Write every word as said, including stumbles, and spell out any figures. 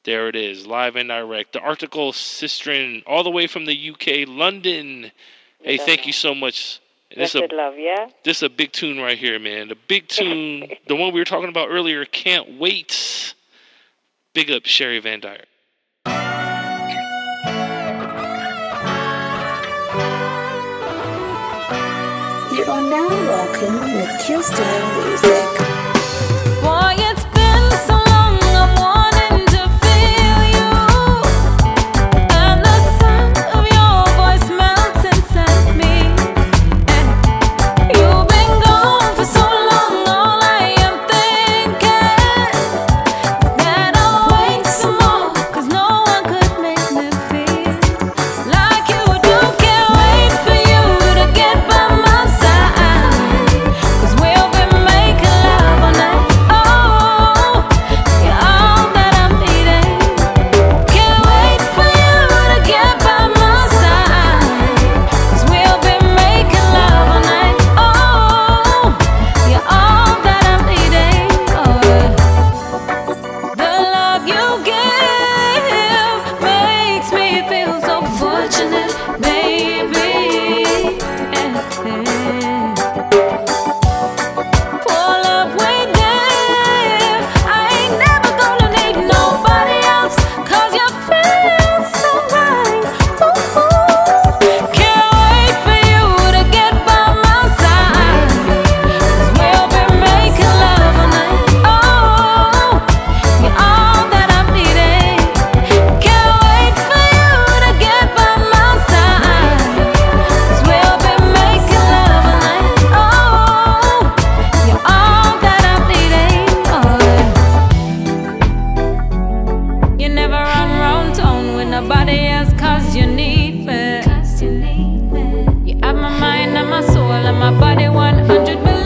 There it is, live and direct. The Arctical Sistren, all the way from the U K, London. Hey, thank you so much. This is love, yeah? This is a big tune right here, man. The big tune, the one we were talking about earlier, Can't Wait. Big up Sherry Van Dyer. You are now rocking with Kirsten Music. Boy, it's been so long, I'm wanting to feel you, and the sound of your voice melts inside me. And you've been gone for so long, all I am thinking is that I'll wait some more, 'cause no one could make me feel like you do. Can't wait for you to get by my side, 'cause we'll be making love all night. Oh, you're all that I'm needing. Can't wait for you to get by my side, 'cause we'll be making love all night. Oh, you're all that I'm needing. Oh, the love you give makes me feel so fortunate, baby. For love we give, I ain't never gonna need nobody else, 'cause you feel so right. Ooh, can't wait for you to get by my side, 'cause we'll be making love all night. Oh, you're all that I'm needing. Can't wait for you to get by my side, 'cause we'll be making love all night. Oh, you're all that I'm needing. Oh, you never run round town with nobody else, 'cause you need me. You have my mind and my soul and my body one hundred million.